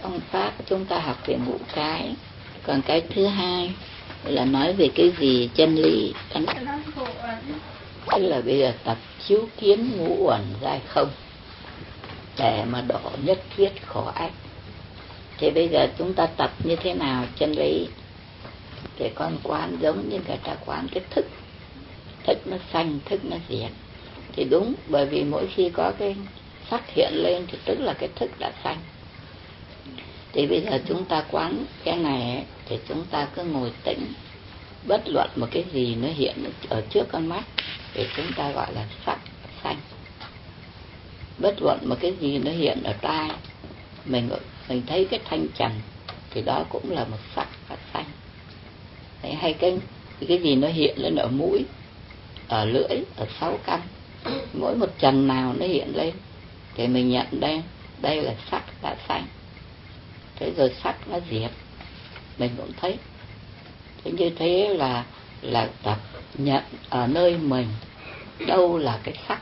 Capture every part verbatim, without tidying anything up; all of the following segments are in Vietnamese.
ông Pháp chúng ta học về ngũ cái, còn cái thứ hai là nói về cái gì chân lý. Tức là bây giờ tập chiếu kiến ngũ uẩn giai không để mà đổ nhất thiết khổ ách. Thì bây giờ chúng ta tập như thế nào chân lý? Thì con quán giống như người ta quán cái thức. Thức nó sanh, thức nó diệt. Thì đúng, bởi vì mỗi khi có cái sắc hiện lên thì tức là cái thức đã sanh. Thì bây giờ chúng ta quán cái này ấy, thì chúng ta cứ ngồi tĩnh, bất luận một cái gì nó hiện ở trước con mắt thì chúng ta gọi là sắc sanh. Bất luận một cái gì nó hiện ở tai, mình mình thấy cái thanh trần thì đó cũng là một sắc và sanh. Đấy, hay cái cái gì nó hiện lên ở mũi, ở lưỡi, ở sáu căn, mỗi một trần nào nó hiện lên thì mình nhận đây đây là sắc đã sanh. Thế rồi sắc nó diệt, mình cũng thấy. Thế như thế là là tập nhận ở nơi mình đâu là cái sắc.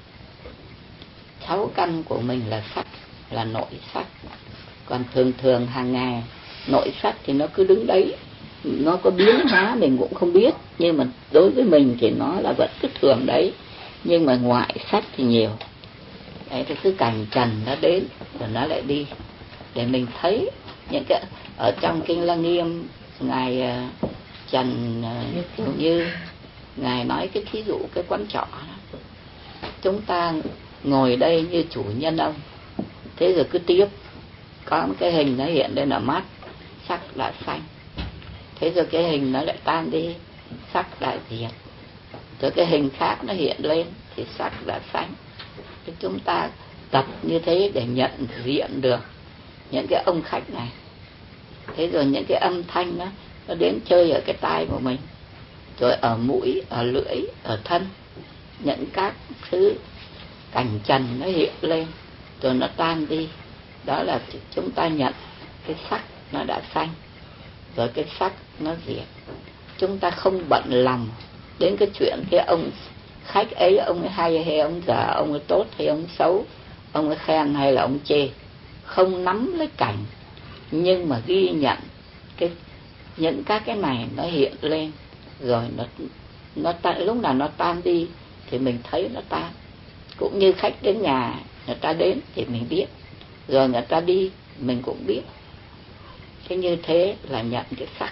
Sáu căn của mình là sắc, là nội sắc. Còn thường thường hàng ngày nội sắc thì nó cứ đứng đấy, nó có biến hóa mình cũng không biết, nhưng mà đối với mình thì nó là vẫn cứ thường đấy. Nhưng mà ngoại sắc thì nhiều. Đấy, thì cứ cảnh trần nó đến rồi nó lại đi, để mình thấy những cái ở trong kinh Lăng Nghiêm ngài uh, Trần uh, như ngài nói cái thí dụ cái quán trọ đó. Chúng ta ngồi đây như chủ nhân ông, thế rồi cứ tiếp có một cái hình nó hiện lên ở mắt, sắc đã sanh. Thế rồi cái hình nó lại tan đi, sắc đã diệt. Rồi cái hình khác nó hiện lên thì sắc đã sanh. Thì chúng ta tập như thế để nhận diện được những cái ông khách này. Thế rồi những cái âm thanh đó, nó đến chơi ở cái tai của mình, rồi ở mũi, ở lưỡi, ở thân, những các thứ cảnh trần nó hiện lên rồi nó tan đi. Đó là chúng ta nhận cái sắc nó đã sanh, rồi cái sắc nó diệt. Chúng ta không bận lòng đến cái chuyện cái ông khách ấy, ông ấy hay hay ông dở, ông ấy tốt hay ông ấy xấu, ông ấy khen hay là ông chê. Không nắm lấy cảnh, nhưng mà ghi nhận cái những các cái này nó hiện lên rồi nó nó tan, lúc nào nó tan đi thì mình thấy nó tan. Cũng như khách đến nhà, người ta đến thì mình biết, rồi người ta đi mình cũng biết. Thế như thế là nhận cái sắc.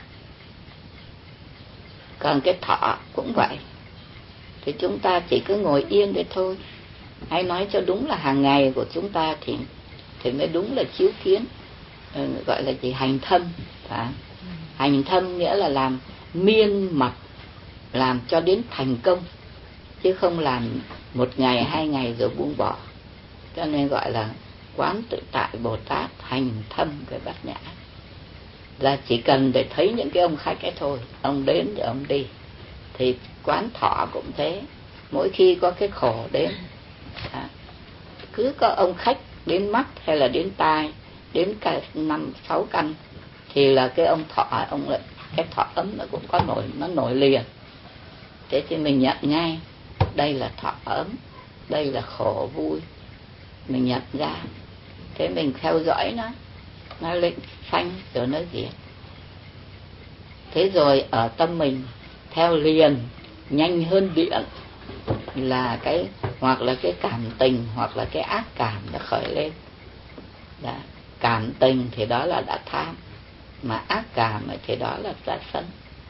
Còn cái thọ cũng vậy. Thì chúng ta chỉ cứ ngồi yên đấy thôi. Hay nói cho đúng là hàng ngày của chúng ta thì thì mới đúng là chiếu kiến, gọi là gì, hành thâm. Phải? Hành thâm nghĩa là làm miên mật, làm cho đến thành công, chứ không làm một ngày hai ngày rồi buông bỏ. Cho nên gọi là quán tự tại Bồ Tát hành thâm cái bát nhã. Là chỉ cần để thấy những cái ông khách ấy thôi, ông đến rồi ông đi. Thì quán thọ cũng thế. Mỗi khi có cái khổ đến, à, cứ có ông khách đến mắt hay là đến tai, đến cả năm sáu căn, thì là cái ông thọ, ông lại cái thọ ấm nó cũng có nổi, nó nổi liền. Thế thì mình nhận ngay, đây là thọ ấm, đây là khổ vui, mình nhận ra. Thế mình theo dõi nó, nó lên sanh rồi nó diệt. Thế rồi ở tâm mình theo liền, nhanh hơn điện, là cái hoặc là cái cảm tình hoặc là cái ác cảm nó khởi lên. Đã. Cảm tình thì đó là đã tham, mà ác cảm thì đó là đã sân.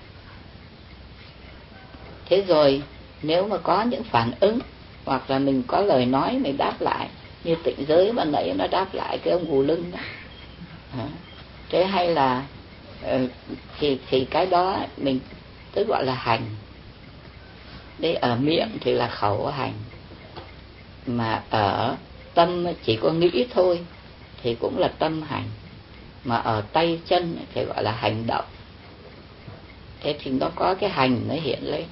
Thế rồi nếu mà có những phản ứng hoặc là mình có lời nói mình đáp lại, như tịnh giới mà nãy nó đáp lại cái ông gù lưng đó. À, thế hay là thì thì cái đó mình tức gọi là hành. Đấy, ở miệng thì là khẩu hành, mà ở tâm chỉ có nghĩ thôi thì cũng là tâm hành, mà ở tay chân thì gọi là hành động. Thế thì nó có cái hành nó hiện lên.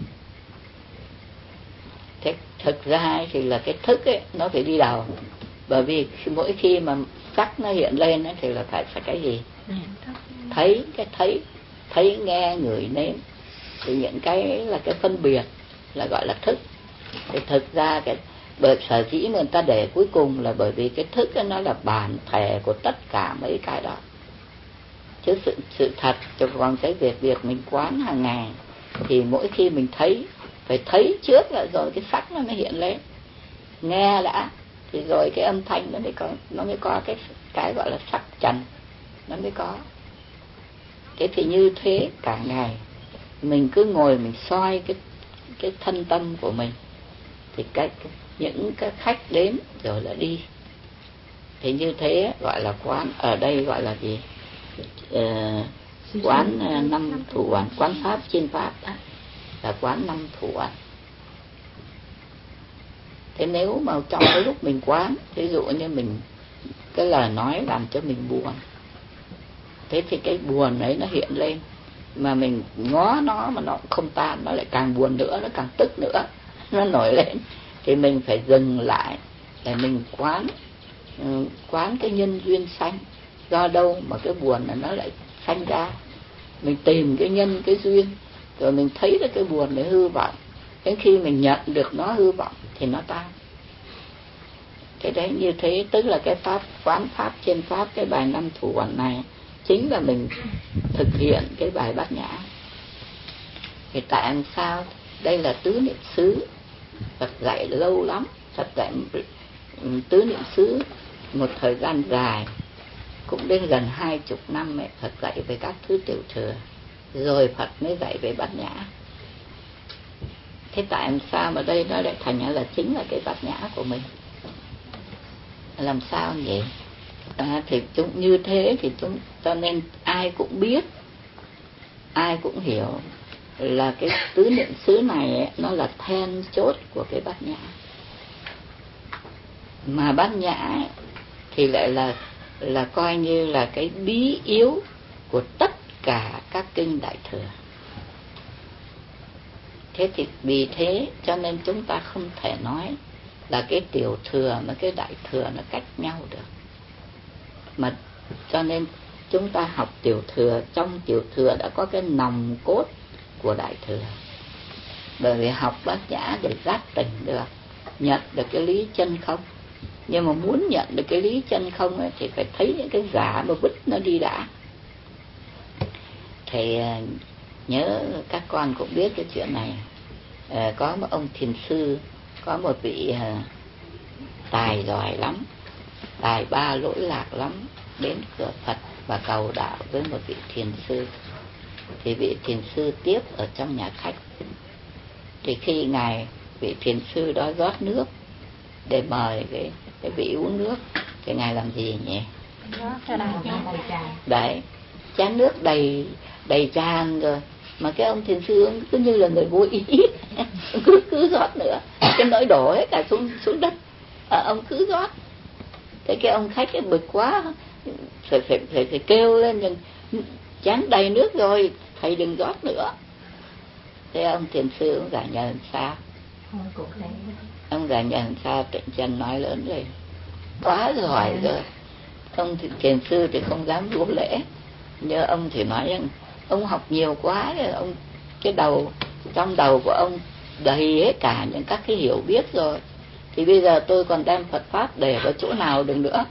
Thế thực ra thì là cái thức ấy nó phải đi đầu, bởi vì mỗi khi mà sắc nó hiện lên ấy, thì là phải phải cái gì? Thấy, cái thấy, thấy nghe ngửi nếm, thì những cái là cái phân biệt là gọi là thức. Thì thực ra cái Bởi sở dĩ mà người ta để cuối cùng là bởi vì cái thức đó, nó là bản thể của tất cả mấy cái đó. Chứ sự, sự thật, còn cái việc việc mình quán hàng ngày thì mỗi khi mình thấy, phải thấy trước là rồi cái sắc nó mới hiện lên. Nghe đã thì rồi cái âm thanh nó mới có, nó mới có cái cái gọi là sắc trần, nó mới có. Thế thì như thế cả ngày mình cứ ngồi mình soi cái cái thân tâm của mình, thì cái những cái khách đến rồi là đi. Thì như thế gọi là quán. Ở đây gọi là gì? Ờ, quán uh, năm thủ uẩn, quán pháp trên pháp đó là quán năm thủ uẩn. Thế nếu mà trong cái lúc mình quán, ví dụ như mình cái lời nói làm cho mình buồn, thế thì cái buồn ấy nó hiện lên, mà mình ngó nó mà nó không tan, nó lại càng buồn nữa, nó càng tức nữa, nó nổi lên. Thì mình phải dừng lại để mình quán, quán cái nhân duyên sanh, do đâu mà cái buồn này nó lại sanh ra. Mình tìm cái nhân, cái duyên, rồi mình thấy được cái buồn để hư vọng. Đến khi mình nhận được nó hư vọng thì nó tan. Thế đấy, như thế tức là cái pháp quán pháp trên pháp, cái bài năm thủ uẩn này chính là mình thực hiện cái bài bát nhã. Thì tại làm sao? Đây là tứ niệm xứ, Phật dạy lâu lắm. Phật dạy tứ niệm xứ một thời gian dài, cũng đến gần hai chục năm ấy, Phật dạy về các thứ tiểu thừa, rồi Phật mới dạy về bát nhã. Thế tại làm sao mà đây nó lại thành là chính là cái bát nhã của mình? Làm sao vậy? À, thì chúng như thế thì chúng, cho nên ai cũng biết, ai cũng hiểu là cái tứ niệm xứ này ấy, nó là then chốt của cái bát nhã. Mà bát nhã ấy, thì lại là là coi như là cái bí yếu của tất cả các kinh đại thừa. Thế thì vì thế cho nên chúng ta không thể nói là cái tiểu thừa và cái đại thừa nó cách nhau được. Mà cho nên chúng ta học tiểu thừa, trong tiểu thừa đã có cái nòng cốt của đại thừa. Bởi vì học bát nhã để giác tỉnh được, nhận được cái lý chân không. Nhưng mà muốn nhận được cái lý chân không ấy, thì phải thấy những cái giả mà vứt nó đi đã. Thì nhớ các con cũng biết cái chuyện này. À, có một ông thiền sư, có một vị à, tài giỏi lắm, tài ba lỗi lạc lắm, đến cửa Phật và cầu đạo với một vị thiền sư. Thì vị thiền sư tiếp ở trong nhà khách. Thì khi ngài vị thiền sư đó rót nước để mời cái, cái vị uống nước, thì ngài làm gì nhỉ? Đấy, chén nước đầy đầy tràn rồi, mà cái ông thiền sư cứ như là người vô ý cứ cứ rót nữa, cái nỗi đổ hết cả xuống xuống đất. À, ông cứ rót. Thế cái ông khách ấy bực quá, phải phải phải, phải kêu lên, nhưng chén đầy nước rồi, thầy đừng rót nữa. Thế ông thiền sư ông giải nhờ làm sao? Ông giải nhờ làm sao? Trịnh Trần nói lớn rồi, quá giỏi rồi. Ông thiền sư thì không dám vô lễ, nhưng ông thì nói rằng ông học nhiều quá rồi, ông cái đầu trong đầu của ông đầy hết cả những các cái hiểu biết rồi, thì bây giờ tôi còn đem Phật pháp để vào chỗ nào được nữa.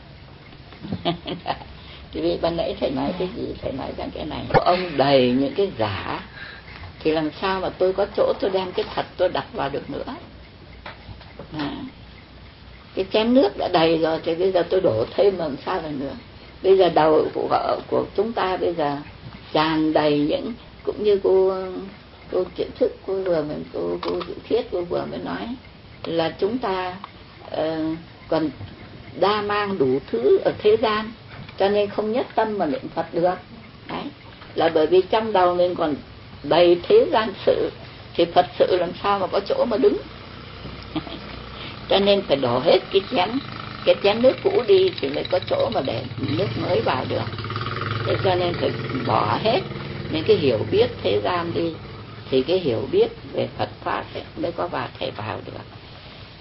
Thì vì ban nãy thầy nói cái gì? Thầy nói rằng cái này ông đầy những cái giả, thì làm sao mà tôi có chỗ tôi đem cái thật tôi đặt vào được nữa. À, cái chén nước đã đầy rồi thì bây giờ tôi đổ thêm làm sao được nữa. Bây giờ đầu của, của chúng ta bây giờ tràn đầy những, cũng như cô cô Triển Thức cô vừa mới cô cô Dự Khiết cô vừa mới nói là chúng ta uh, còn đa mang đủ thứ ở thế gian, cho nên không nhất tâm mà niệm Phật được. Đấy, là bởi vì trong đầu mình còn đầy thế gian sự, thì Phật sự làm sao mà có chỗ mà đứng. Cho nên phải đổ hết cái chén cái chén nước cũ đi thì mới có chỗ mà để nước mới vào được. Thế cho nên phải bỏ hết những cái hiểu biết thế gian đi, thì cái hiểu biết về Phật pháp ấy mới có vào thể vào được.